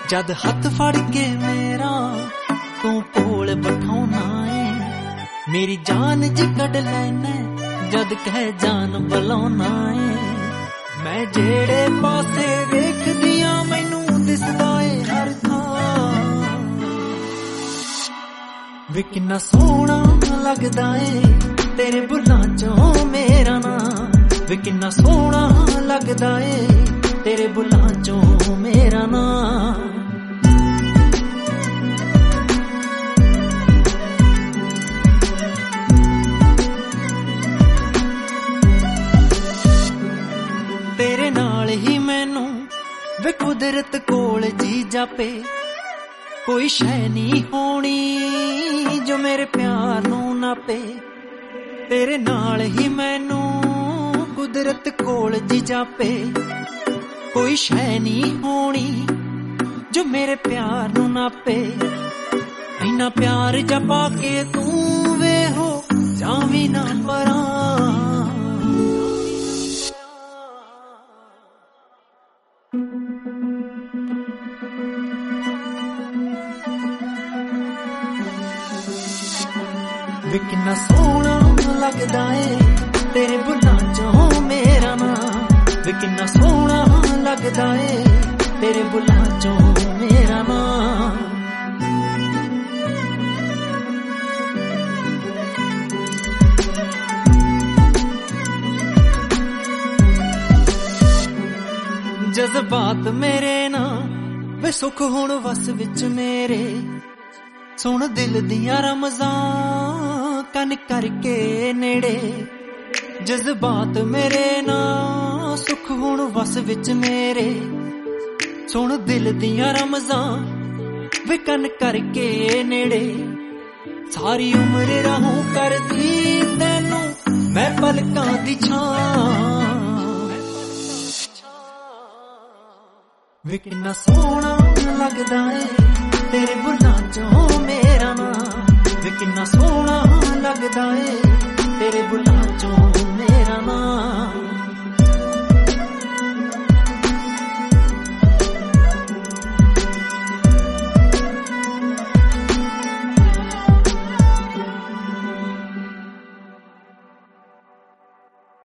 जद हथ फड़ के मेरा तू कोल बैठाना है, मेरी जान जी कढ लैना जद कह जान बुलाना है। मैं जेड़े पासे वेखदियां मैनू दिसदा है हर थां, वे किन्ना सोहना लगदा है तेरे बुल्लां चों मेरा नाम, वे किन्ना सोहना लगदा है तेरे बुल्लां चों मेरा नाम। तेरे नाल ही मैनू वे कुदरत कोल जी जापे, कोई शै नहीं होनी जो मेरे प्यार नू नापे। तेरे नाल ही मैनू कुदरत कोल जी जापे, कोई शै नहीं होनी जो मेरे प्यार नू नापे। इन्ना प्यार जपा के तू वे हो जावी ना परां, वे किन्ना सोहना लगदा है तेरे बुल्लां चों मेरा नाम, वे किन्ना सोहना लगदा है तेरे बुल्लां चों मेरा नाम। जज्बात मेरे ना वे सुख हुण वस विच मेरे, सुन दिल दियां रमज़ां कन करके नेड़े। जज्बात मेरे ना सुख हुण वस विच मेरे, सुन दिल दियां रमज़ां वे कन करके नेड़े। सारी उम्र रहूं करदी तैनू मैं पलकां दी छां, वे किन्ना सोहना लगदा है तेरे बुल्लां चों मेरा नाम, वे किन्ना सोहना लगदा है तेरे बुल्लां चों मेरा नाम।